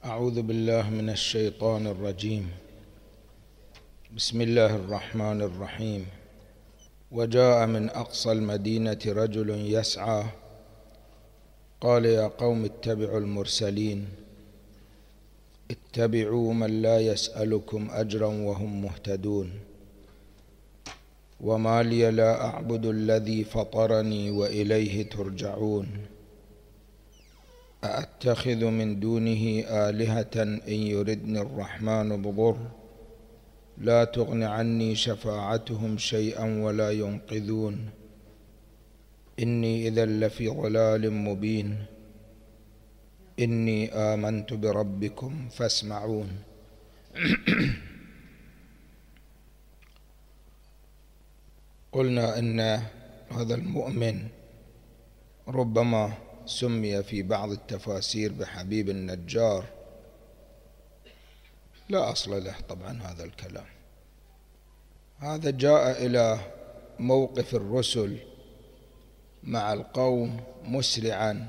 أعوذ بالله من الشيطان الرجيم. بسم الله الرحمن الرحيم. وجاء من أقصى المدينة رجل يسعى قال يا قوم اتبعوا المرسلين اتبعوا من لا يسألكم أجرا وهم مهتدون وما لي لا أعبد الذي فطرني وإليه ترجعون أأتخذ من دونه آلهة إن يردني الرحمن بضر لا تغن عني شفاعتهم شيئا ولا ينقذون إني إذا لفي ضلال مبين إني آمنت بربكم فاسمعون. قلنا إن هذا المؤمن ربما سمي في بعض التفاسير بحبيب النجار، لا أصل له طبعا هذا الكلام. هذا جاء إلى موقف الرسل مع القوم مسرعا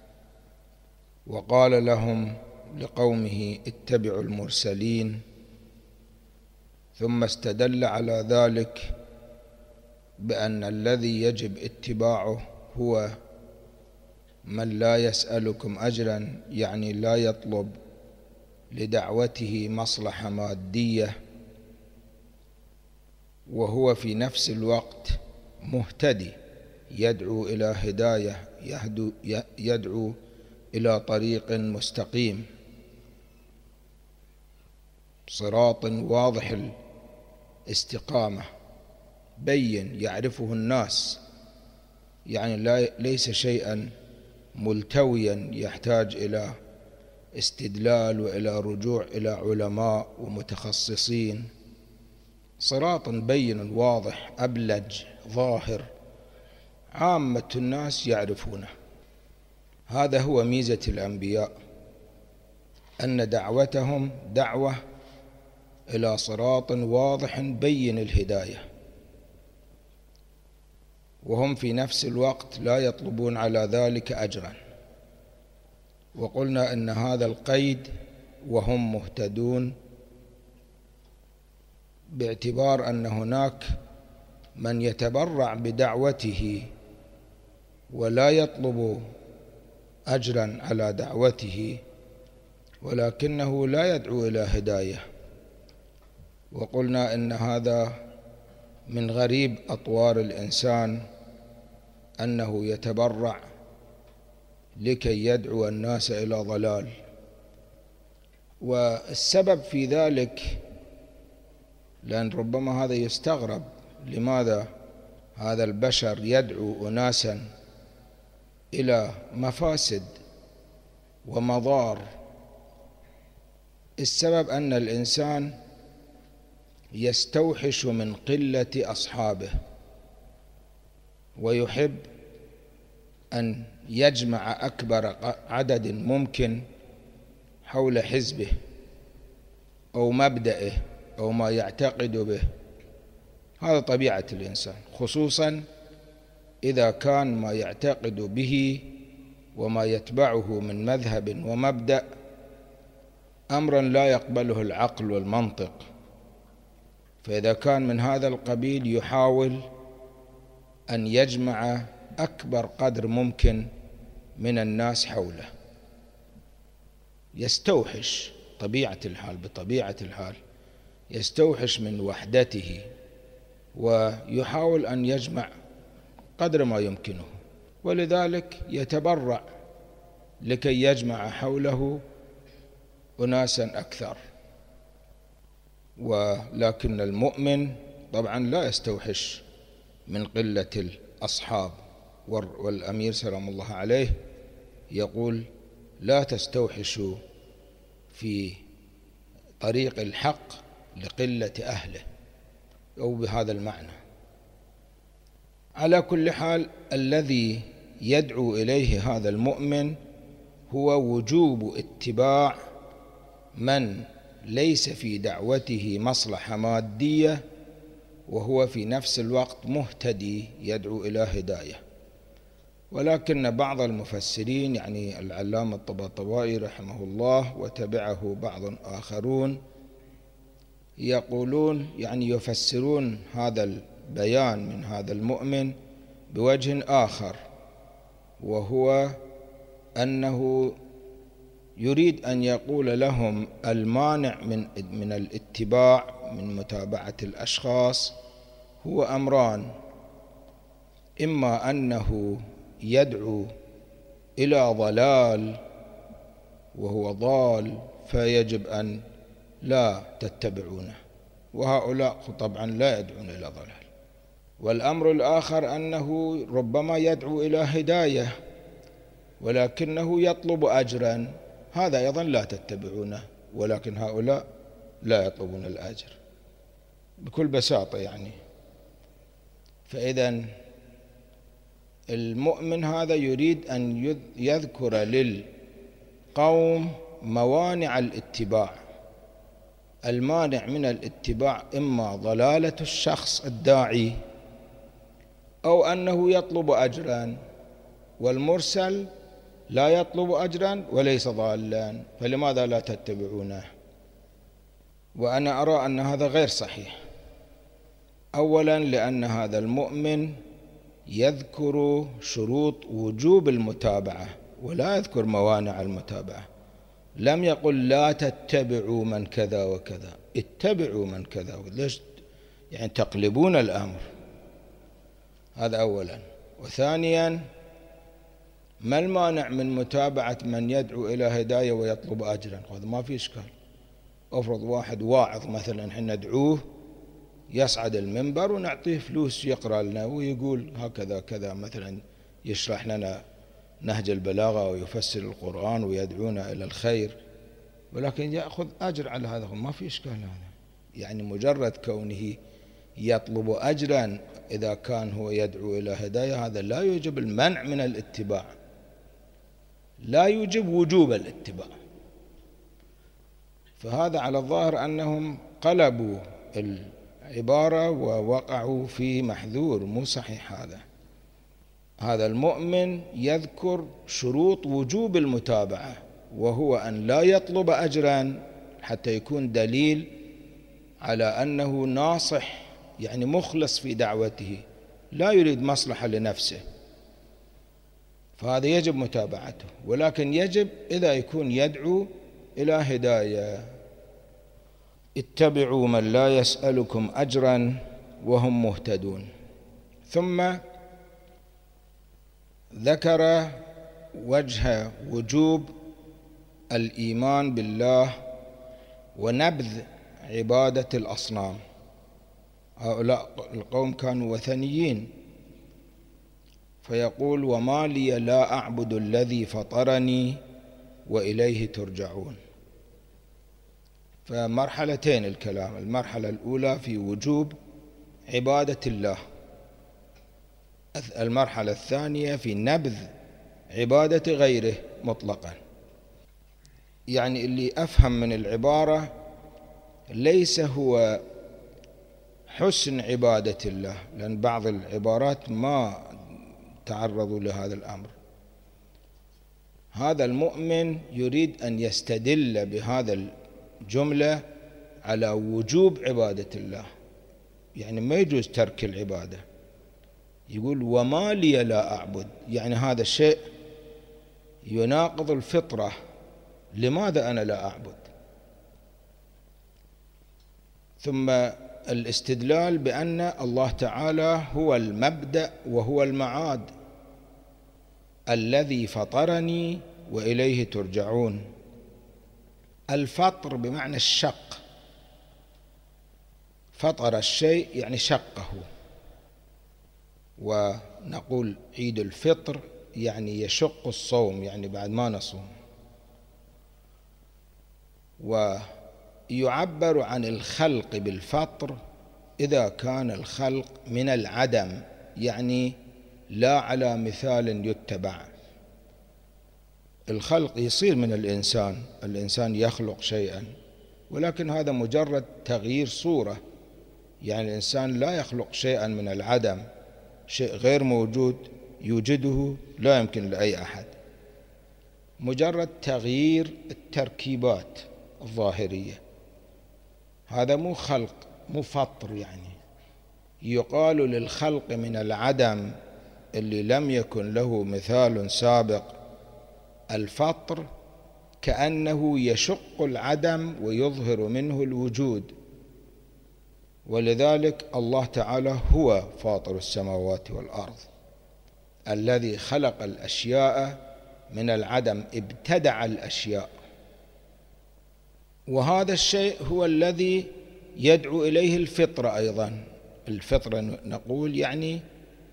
وقال لهم لقومه اتبعوا المرسلين، ثم استدل على ذلك بأن الذي يجب اتباعه هو من لا يسألكم أجرا، يعني لا يطلب لدعوته مصلحة مادية، وهو في نفس الوقت مهتدي يدعو إلى هداية، يدعو إلى طريق مستقيم، صراط واضح الاستقامة بين يعرفه الناس، يعني ليس شيئا ملتويا يحتاج إلى استدلال وإلى رجوع إلى علماء ومتخصصين، صراط بين واضح أبلج ظاهر عامة الناس يعرفونه. هذا هو ميزة الأنبياء، أن دعوتهم دعوة إلى صراط واضح بين الهداية، وهم في نفس الوقت لا يطلبون على ذلك أجرا. وقلنا أن هذا القيد وهم مهتدون باعتبار أن هناك من يتبرع بدعوته ولا يطلب أجرا على دعوته، ولكنه لا يدعو إلى هداية. وقلنا إن هذا من غريب أطوار الإنسان أنه يتبرع لكي يدعو الناس إلى ضلال، والسبب في ذلك لأن ربما هذا يستغرب، لماذا هذا البشر يدعو أناسا إلى مفاسد ومضار؟ السبب أن الإنسان يستوحش من قلة أصحابه ويحب أن يجمع أكبر عدد ممكن حول حزبه أو مبدئه أو ما يعتقد به. هذا طبيعة الإنسان، خصوصا إذا كان ما يعتقد به وما يتبعه من مذهب ومبدأ أمرا لا يقبله العقل والمنطق، فإذا كان من هذا القبيل يحاول أن يجمع أكبر قدر ممكن من الناس حوله، يستوحش بطبيعة الحال يستوحش من وحدته ويحاول أن يجمع قدر ما يمكنه، ولذلك يتبرع لكي يجمع حوله أناسا أكثر. ولكن المؤمن طبعا لا يستوحش من قلة الأصحاب، والأمير سلام الله عليه يقول لا تستوحشوا في طريق الحق لقلة أهله، أو بهذا المعنى. على كل حال الذي يدعو إليه هذا المؤمن هو وجوب اتباع من ليس في دعوته مصلحة مادية وهو في نفس الوقت مهتدي يدعو إلى هداية. ولكن بعض المفسرين يعني العلامة الطباطبائي رحمه الله وتبعه بعض آخرون يقولون يعني يفسرون هذا البيان من هذا المؤمن بوجه آخر، وهو أنه يريد أن يقول لهم المانع من الاتباع من متابعة الأشخاص هو أمران: إما أنه يدعو إلى ضلال وهو ضال فيجب أن لا تتبعونه، وهؤلاء طبعا لا يدعون إلى ضلال. والأمر الآخر أنه ربما يدعو إلى هداية ولكنه يطلب أجرا، هذا أيضا لا تتبعونه، ولكن هؤلاء لا يطلبون الأجر بكل بساطة يعني. فإذا المؤمن هذا يريد أن يذكر للقوم موانع الاتباع. المانع من الاتباع إما ضلالة الشخص الداعي أو أنه يطلب أجرا، والمرسل لا يطلب أجرا وليس ضالا، فلماذا لا تتبعونه؟ وأنا أرى أن هذا غير صحيح. أولا لأن هذا المؤمن يذكر شروط وجوب المتابعة ولا يذكر موانع المتابعة. لم يقل لا تتبعوا من كذا وكذا، اتبعوا من كذا. ليش يعني تقلبون الأمر؟ هذا أولا. وثانيا ما المانع من متابعة من يدعو إلى هداية ويطلب أجرا؟ هذا ما في إشكال. أفرض واحد واعظ مثلا احنا ندعوه يصعد المنبر ونعطيه فلوس يقرأ لنا ويقول هكذا كذا، مثلا يشرح لنا نهج البلاغة ويفسر القرآن ويدعونا إلى الخير، ولكن يأخذ أجر على هذا، ما في إشكال. هذا يعني مجرد كونه يطلب أجرا إذا كان هو يدعو إلى هداية هذا لا يوجب المنع من الاتباع، لا يوجب وجوب الاتباع. فهذا على الظاهر أنهم قلبوا العبارة ووقعوا في محذور مو صحيح. هذا المؤمن يذكر شروط وجوب المتابعة، وهو أن لا يطلب أجرا حتى يكون دليل على أنه ناصح يعني مخلص في دعوته، لا يريد مصلحة لنفسه، فهذا يجب متابعته. ولكن يجب إذا يكون يدعو إلى هداية. اتبعوا من لا يسألكم أجرا وهم مهتدون. ثم ذكر وجه وجوب الإيمان بالله ونبذ عبادة الأصنام. هؤلاء القوم كانوا وثنيين، فيقول وما لي لا أعبد الذي فطرني وإليه ترجعون. فمرحلتين الكلام: المرحلة الأولى في وجوب عبادة الله، المرحلة الثانية في نبذ عبادة غيره مطلقا. يعني اللي أفهم من العبارة ليس هو حسن عبادة الله، لأن بعض العبارات ما تعرضوا لهذا الأمر. هذا المؤمن يريد أن يستدل بهذا الجملة على وجوب عبادة الله، يعني ما يجوز ترك العبادة. يقول وما لي لا أعبد، يعني هذا الشيء يناقض الفطرة، لماذا أنا لا أعبد؟ ثم الاستدلال بأن الله تعالى هو المبدأ وهو المعاد، الذي فطرني وإليه ترجعون. الفطر بمعنى الشق، فطر الشيء يعني شقه. ونقول عيد الفطر يعني يشق الصوم، يعني بعد ما نصوم. ويعبر عن الخلق بالفطر إذا كان الخلق من العدم، يعني لا على مثال يتبع. الخلق يصير من الإنسان يخلق شيئا، ولكن هذا مجرد تغيير صورة، يعني الإنسان لا يخلق شيئا من العدم، شيء غير موجود يوجده لا يمكن لأي أحد، مجرد تغيير التركيبات الظاهرية. هذا مو خلق، مو فطر. يعني يقال للخلق من العدم اللي لم يكن له مثال سابق الفطر، كأنه يشق العدم ويظهر منه الوجود. ولذلك الله تعالى هو فاطر السماوات والأرض الذي خلق الأشياء من العدم، ابتدع الأشياء. وهذا الشيء هو الذي يدعو إليه الفطرة أيضا. الفطرة نقول يعني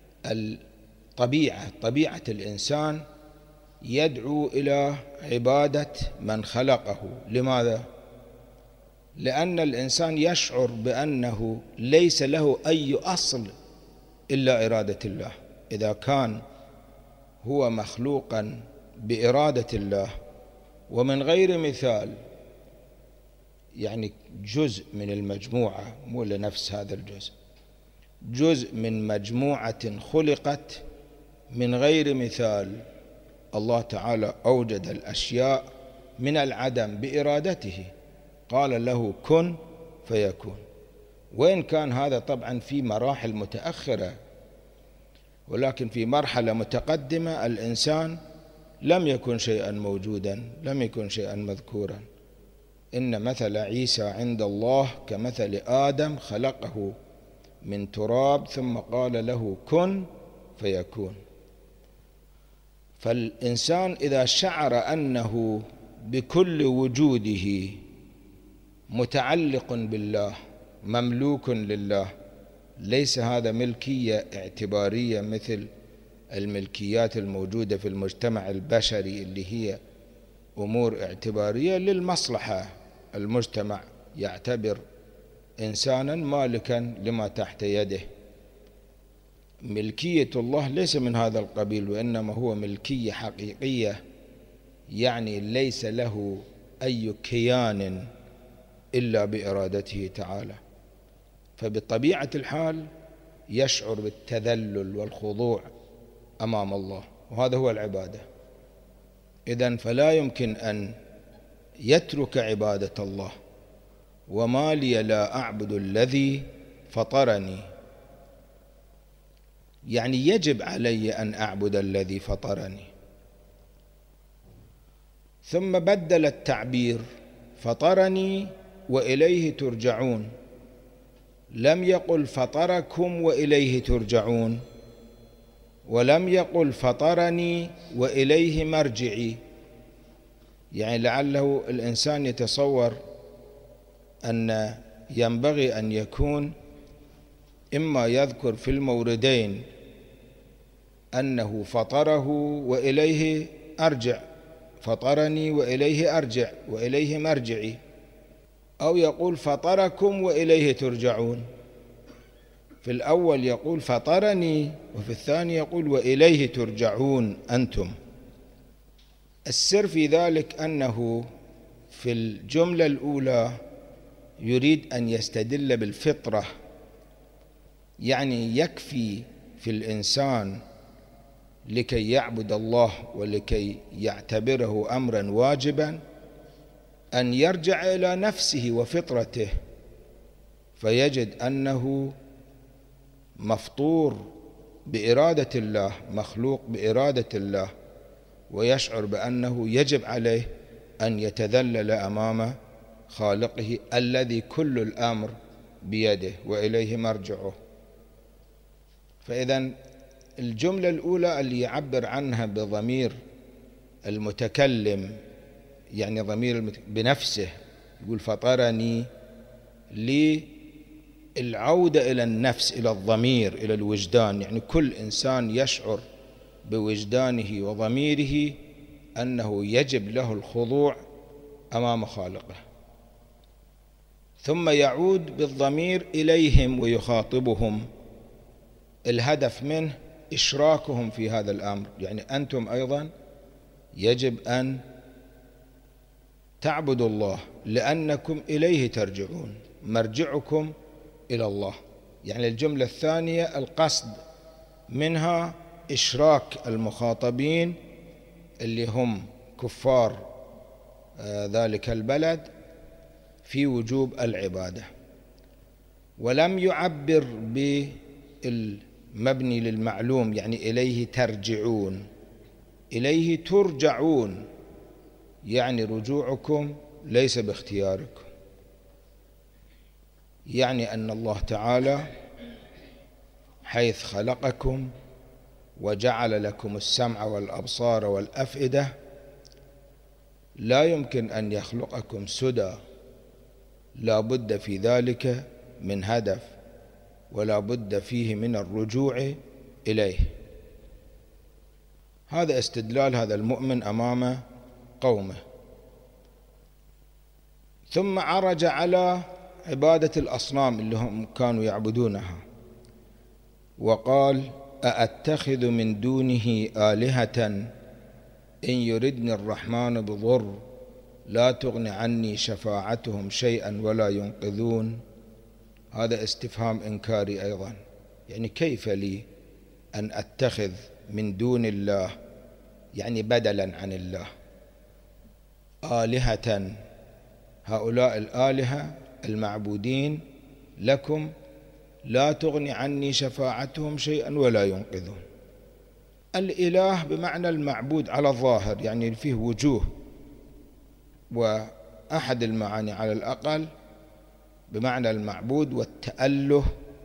طبيعة الإنسان يدعو إلى عبادة من خلقه. لماذا؟ لأن الإنسان يشعر بأنه ليس له أي أصل إلا إرادة الله. إذا كان هو مخلوقا بإرادة الله ومن غير مثال، يعني جزء من المجموعة، مو لنفس هذا الجزء، جزء من مجموعة خلقت من غير مثال. الله تعالى أوجد الأشياء من العدم بإرادته، قال له كن فيكون. وإن كان هذا طبعا في مراحل متأخرة، ولكن في مرحلة متقدمة الإنسان لم يكن شيئا موجودا، لم يكن شيئا مذكورا. إن مثل عيسى عند الله كمثل آدم خلقه من تراب ثم قال له كن فيكون. فالإنسان إذا شعر أنه بكل وجوده متعلق بالله، مملوك لله، ليس هذا ملكية اعتبارية مثل الملكيات الموجودة في المجتمع البشري اللي هي أمور اعتبارية للمصلحة. المجتمع يعتبر إنسانا مالكا لما تحت يده. ملكية الله ليس من هذا القبيل، وإنما هو ملكية حقيقية، يعني ليس له أي كيان إلا بإرادته تعالى. فبطبيعة الحال يشعر بالتذلل والخضوع أمام الله، وهذا هو العبادة. إذن فلا يمكن أن يترك عبادة الله. وما لي لا أعبد الذي فطرني، يعني يجب علي أن أعبد الذي فطرني. ثم بدل التعبير فطرني وإليه ترجعون، لم يقل فطركم وإليه ترجعون، ولم يقل فطرني وإليه مرجعي. يعني لعله الإنسان يتصور أن ينبغي أن يكون إما يذكر في الموردين أنه فطره وإليه أرجع، فطرني وإليه أرجع وإليه مرجعي، أو يقول فطركم وإليه ترجعون. في الأول يقول فطرني، وفي الثاني يقول وإليه ترجعون أنتم. السر في ذلك أنه في الجملة الأولى يريد أن يستدل بالفطرة، يعني يكفي في الإنسان لكي يعبد الله ولكي يعتبره أمرا واجبا أن يرجع إلى نفسه وفطرته، فيجد أنه مفطور بإرادة الله، مخلوق بإرادة الله، ويشعر بأنه يجب عليه أن يتذلل أمام خالقه الذي كل الأمر بيده وإليه مرجعه. فإذا الجملة الأولى اللي يعبر عنها بضمير المتكلم، يعني ضمير بنفسه، يقول فطرني، للعودة إلى النفس، إلى الضمير، إلى الوجدان. يعني كل إنسان يشعر بوجدانه وضميره أنه يجب له الخضوع أمام خالقه. ثم يعود بالضمير إليهم ويخاطبهم، الهدف منه إشراكهم في هذا الأمر. يعني أنتم أيضا يجب أن تعبدوا الله لأنكم إليه ترجعون، مرجعكم إلى الله. يعني الجملة الثانية القصد منها إشراك المخاطبين اللي هم كفار ذلك البلد في وجوب العبادة، ولم يعبر بالمبني للمعلوم، يعني إليه ترجعون، إليه ترجعون، يعني رجوعكم ليس باختياركم، يعني أن الله تعالى حيث خلقكم وجعل لكم السمع والأبصار والأفئدة لا يمكن أن يخلقكم سدى، لا بد في ذلك من هدف، ولا بد فيه من الرجوع إليه. هذا استدلال هذا المؤمن أمام قومه. ثم عرج على عبادة الأصنام اللي هم كانوا يعبدونها، وقال: أأتخذ من دونه آلهة إن يردني الرحمن بضر لا تغن عني شفاعتهم شيئا ولا ينقذون. هذا استفهام إنكاري أيضا، يعني كيف لي أن أتخذ من دون الله، يعني بدلا عن الله، آلهة، هؤلاء الآلهة المعبودين لكم لا تغني عني شفاعتهم شيئا ولا ينقذون. الإله بمعنى المعبود على الظاهر، يعني فيه وجوه، وأحد المعاني على الأقل بمعنى المعبود والتأله،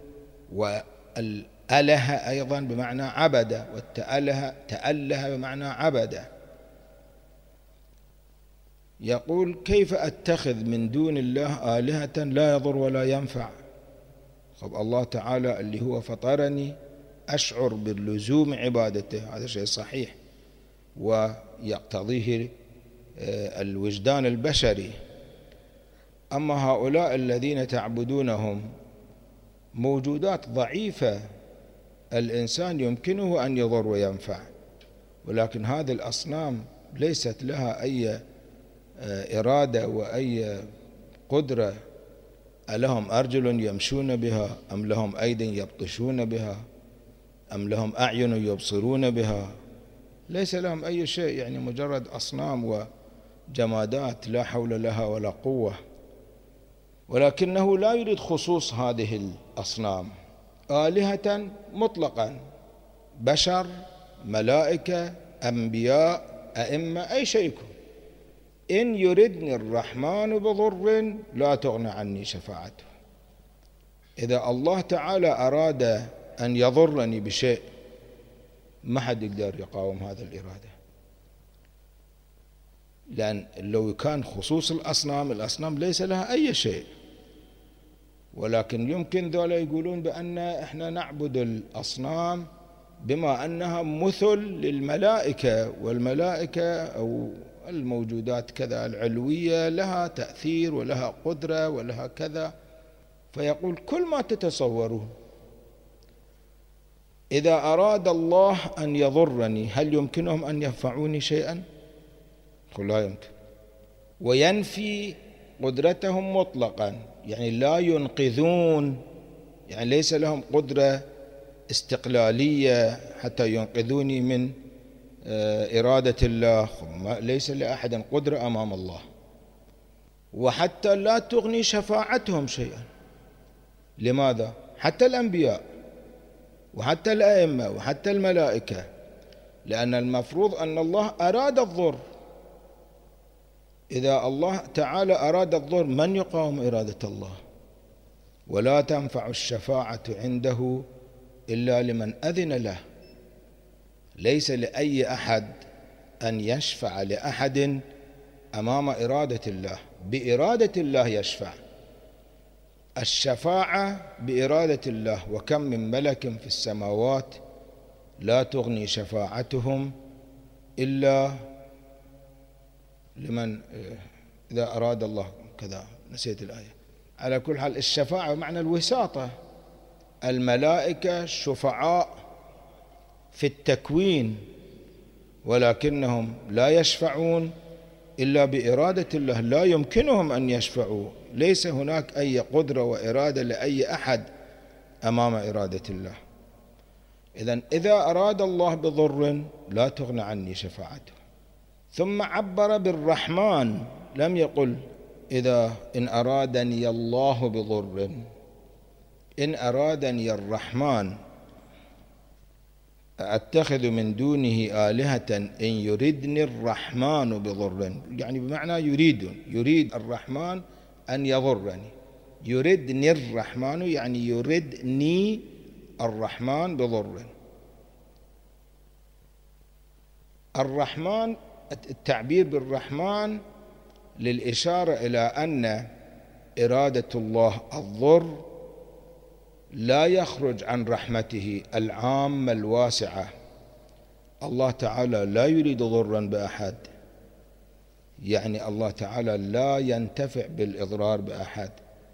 والأله أيضا بمعنى عبد، تأله بمعنى عبد. يقول: كيف أتخذ من دون الله آلهة لا يضر ولا ينفع؟ طب الله تعالى اللي هو فطرني أشعر باللزوم عبادته، هذا شيء صحيح ويقتضيه الوجدان البشري. أما هؤلاء الذين تعبدونهم موجودات ضعيفة، الإنسان يمكنه أن يضر وينفع، ولكن هذه الأصنام ليست لها أي إرادة وأي قدرة. ألهم أرجل يمشون بها، أم لهم أيد يبطشون بها، أم لهم أعين يبصرون بها؟ ليس لهم أي شيء، يعني مجرد أصنام وجمادات لا حول لها ولا قوة. ولكنه لا يريد خصوص هذه الأصنام، آلهة مطلقا، بشر، ملائكة، أنبياء، أئمة، أي شيء يكون. إن يردني الرحمن بضر لا تغن عني شفاعته. إذا الله تعالى أراد أن يضرني بشيء ما حد يقدر يقاوم هذه الإرادة، لأن لو كان خصوص الأصنام ليس لها أي شيء. ولكن يمكن ذولا يقولون بأن إحنا نعبد الأصنام بما أنها مثل للملائكة، والملائكة أو الموجودات كذا العلوية لها تأثير ولها قدرة ولها كذا. فيقول: كل ما تتصورون. إذا أراد الله أن يضرني هل يمكنهم أن ينفعوني شيئا؟ قل لا يمكن. وينفي قدرتهم مطلقا، يعني لا ينقذون، يعني ليس لهم قدرة استقلالية حتى ينقذوني من إرادة الله، ليس لأحد قدرة أمام الله. وحتى لا تغني شفاعتهم شيئا. لماذا؟ حتى الأنبياء وحتى الأئمة وحتى الملائكة، لأن المفروض أن الله أراد الضر. إذا الله تعالى أراد الضر من يقاوم إرادة الله؟ ولا تنفع الشفاعة عنده إلا لمن أذن له. ليس لأي أحد أن يشفع لأحد أمام إرادة الله، بإرادة الله يشفع. الشفاعة بإرادة الله، وكم من ملك في السماوات لا تغني شفاعتهم إلا لمن إذا أراد الله كذا، نسيت الآية. على كل حال الشفاعة بمعنى الوساطة. الملائكة شفعاء في التكوين، ولكنهم لا يشفعون إلا بإرادة الله، لا يمكنهم أن يشفعوا. ليس هناك أي قدرة وإرادة لأي أحد أمام إرادة الله. إذن إذا أراد الله بضر لا تغنى عني شفاعته. ثم عبر بالرحمن، لم يقل إن أرادني الله بضر، إن أرادني الرحمن أتخذ من دونه آلهة إن يردني الرحمن بضر، يعني بمعنى يريد الرحمن أن يضرني، يردني الرحمن يعني يردني الرحمن بضر. الرحمن، التعبير بالرحمن للإشارة إلى أن إرادة الله الضر لا يخرج عن رحمته العامة الواسعة. الله تعالى لا يريد ضرا بأحد، يعني الله تعالى لا ينتفع بالإضرار بأحد.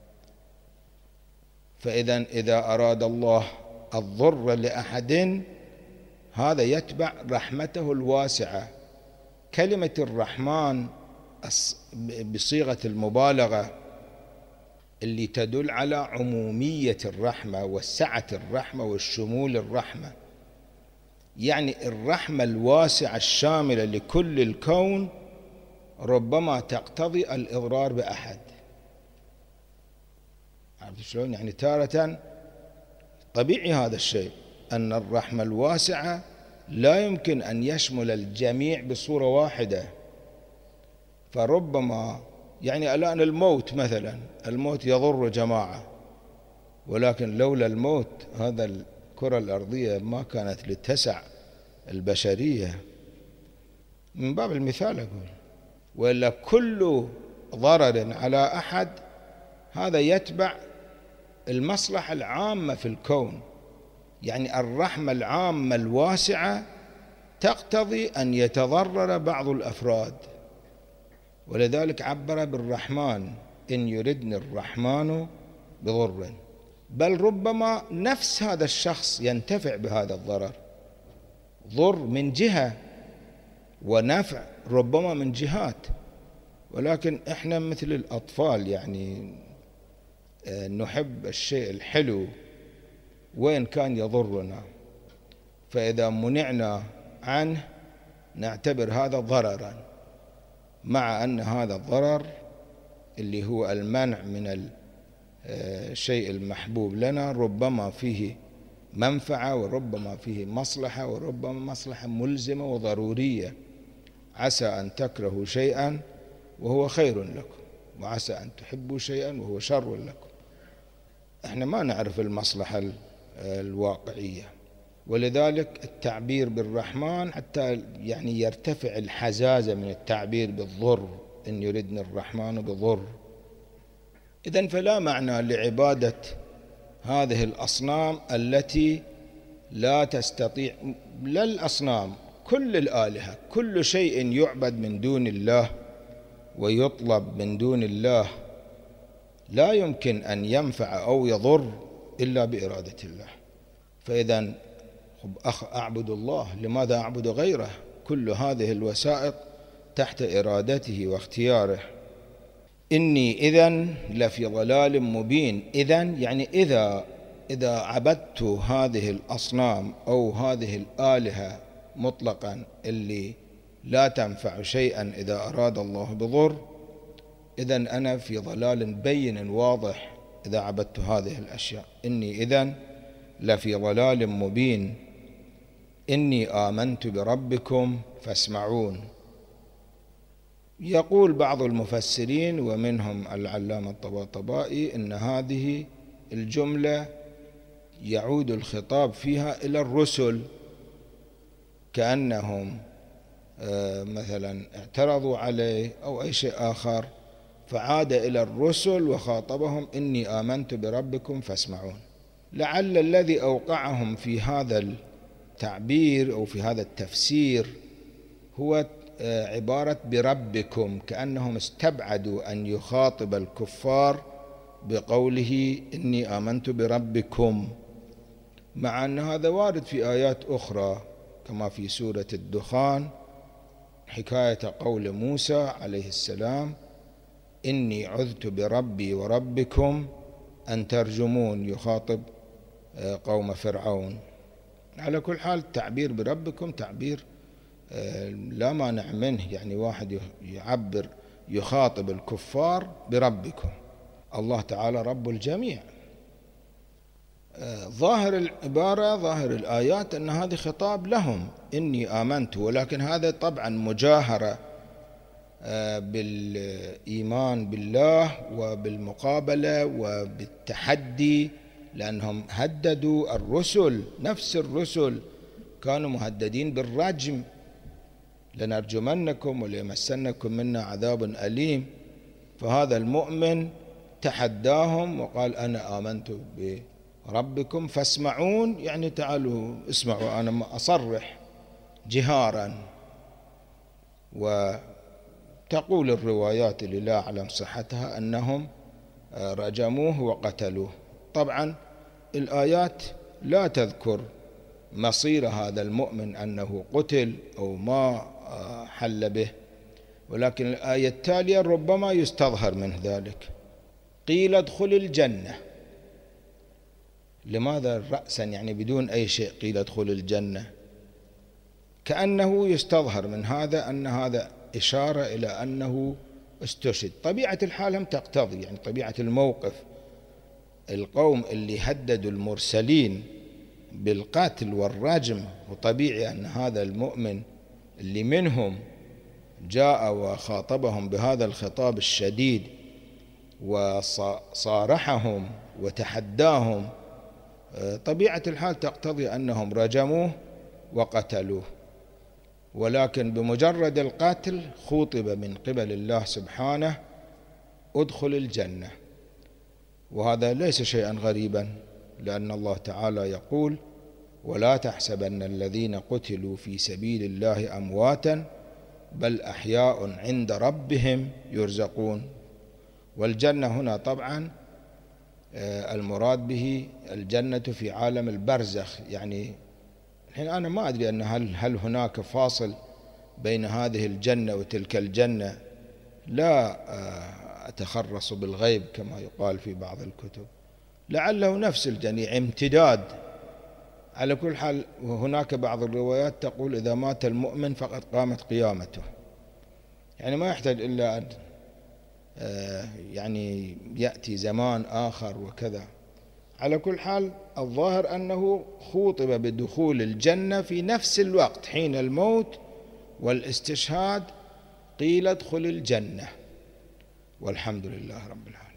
إذا أراد الله الضر لأحد هذا يتبع رحمته الواسعة. كلمة الرحمن بصيغة المبالغة اللي تدل على عمومية الرحمة وسعة الرحمة والشمول الرحمة، يعني الرحمة الواسعة الشاملة لكل الكون ربما تقتضي الإضرار بأحد. عرفت شلون؟ يعني تارة طبيعي هذا الشيء، أن الرحمة الواسعة لا يمكن أن يشمل الجميع بصورة واحدة، فربما يعني الآن الموت مثلا، الموت يضر جماعة، ولكن لولا الموت هذا الكرة الأرضية ما كانت لتسع البشرية، من باب المثال أقول. وإلا كل ضرر على أحد هذا يتبع المصلحة العامة في الكون، يعني الرحمة العامة الواسعة تقتضي أن يتضرر بعض الأفراد، ولذلك عبر بالرحمن إن يردني الرحمن بضر، بل ربما نفس هذا الشخص ينتفع بهذا الضرر، ضر من جهة ونفع ربما من جهات، ولكن إحنا مثل الأطفال يعني نحب الشيء الحلو وإن كان يضرنا، فإذا منعنا عنه نعتبر هذا ضررا، مع أن هذا الضرر اللي هو المنع من الشيء المحبوب لنا ربما فيه منفعة وربما فيه مصلحة وربما مصلحة ملزمة وضرورية. عسى أن تكرهوا شيئا وهو خير لكم، وعسى أن تحبوا شيئا وهو شر لكم. احنا ما نعرف المصلحة الواقعية، ولذلك التعبير بالرحمن حتى يعني يرتفع الحزازة من التعبير بالضر، إن يردني الرحمن بضر. إذن فلا معنى لعبادة هذه الأصنام التي لا تستطيع، لا الأصنام، كل الآلهة، كل شيء يعبد من دون الله ويطلب من دون الله لا يمكن أن ينفع أو يضر إلا بإرادة الله. فإذا أعبد الله، لماذا أعبد غيره؟ كل هذه الوسائط تحت إرادته واختياره. إني إذن لفي ضلال مبين. إذن يعني إذا عبدت هذه الأصنام أو هذه الآلهة مطلقا اللي لا تنفع شيئا إذا أراد الله بضر، إذن أنا في ضلال بين واضح إذا عبدت هذه الأشياء. إني إذن لفي ضلال مبين. إني آمنت بربكم فاسمعون. يقول بعض المفسرين ومنهم العلامة الطباطبائي إن هذه الجملة يعود الخطاب فيها إلى الرسل، كأنهم مثلا اعترضوا عليه أو أي شيء آخر، فعاد إلى الرسل وخاطبهم إني آمنت بربكم فاسمعون. لعل الذي أوقعهم في هذا التعبير أو في هذا التفسير هو عبارة بربكم، كأنهم استبعدوا أن يخاطب الكفار بقوله إني آمنت بربكم، مع أن هذا وارد في آيات أخرى كما في سورة الدخان حكاية قول موسى عليه السلام إني عذت بربي وربكم أن ترجمون، يخاطب قوم فرعون. على كل حال التعبير بربكم تعبير لا مانع منه، يعني واحد يعبر يخاطب الكفار بربكم، الله تعالى رب الجميع. ظاهر العبارة ظاهر الآيات أن هذا خطاب لهم، إني آمنت، ولكن هذا طبعا مجاهرة بالإيمان بالله وبالمقابلة وبالتحدي، لأنهم هددوا الرسل، نفس الرسل كانوا مهددين بالرجم، لنرجمنكم وليمسنكم منا عذاب أليم. فهذا المؤمن تحداهم وقال أنا آمنت بربكم فاسمعون، يعني تعالوا اسمعوا، أنا أصرح جهارا. وتقول الروايات اللي لا أعلم صحتها أنهم رجموه وقتلوه. طبعا الآيات لا تذكر مصير هذا المؤمن أنه قتل أو ما حل به، ولكن الآية التالية ربما يستظهر من ذلك. قيل ادخل الجنة. لماذا رأسا يعني بدون أي شيء قيل ادخل الجنة؟ كأنه يستظهر من هذا أن هذا إشارة إلى أنه استشهد. طبيعة الحال هم تقتضي، يعني طبيعة الموقف، القوم اللي هددوا المرسلين بالقتل والرجم، وطبيعي أن هذا المؤمن اللي منهم جاء وخاطبهم بهذا الخطاب الشديد وصارحهم وتحداهم، طبيعة الحال تقتضي أنهم رجموه وقتلوه، ولكن بمجرد القتل خوطب من قبل الله سبحانه ادخل الجنة. وهذا ليس شيئا غريبا، لأن الله تعالى يقول ولا تحسبن الذين قتلوا في سبيل الله أمواتا بل أحياء عند ربهم يرزقون. والجنة هنا طبعا المراد به الجنة في عالم البرزخ. يعني الحين أنا ما أدري أن هل هناك فاصل بين هذه الجنة وتلك الجنة، لا أتخرص بالغيب كما يقال في بعض الكتب، لعله نفس الجنة امتداد. على كل حال وهناك بعض الروايات تقول إذا مات المؤمن فقد قامت قيامته، يعني ما يحتاج إلا أن يعني يأتي زمان آخر وكذا. على كل حال الظاهر أنه خوطب بدخول الجنة في نفس الوقت حين الموت والاستشهاد، قيل ادخل الجنة. والحمد لله رب العالمين.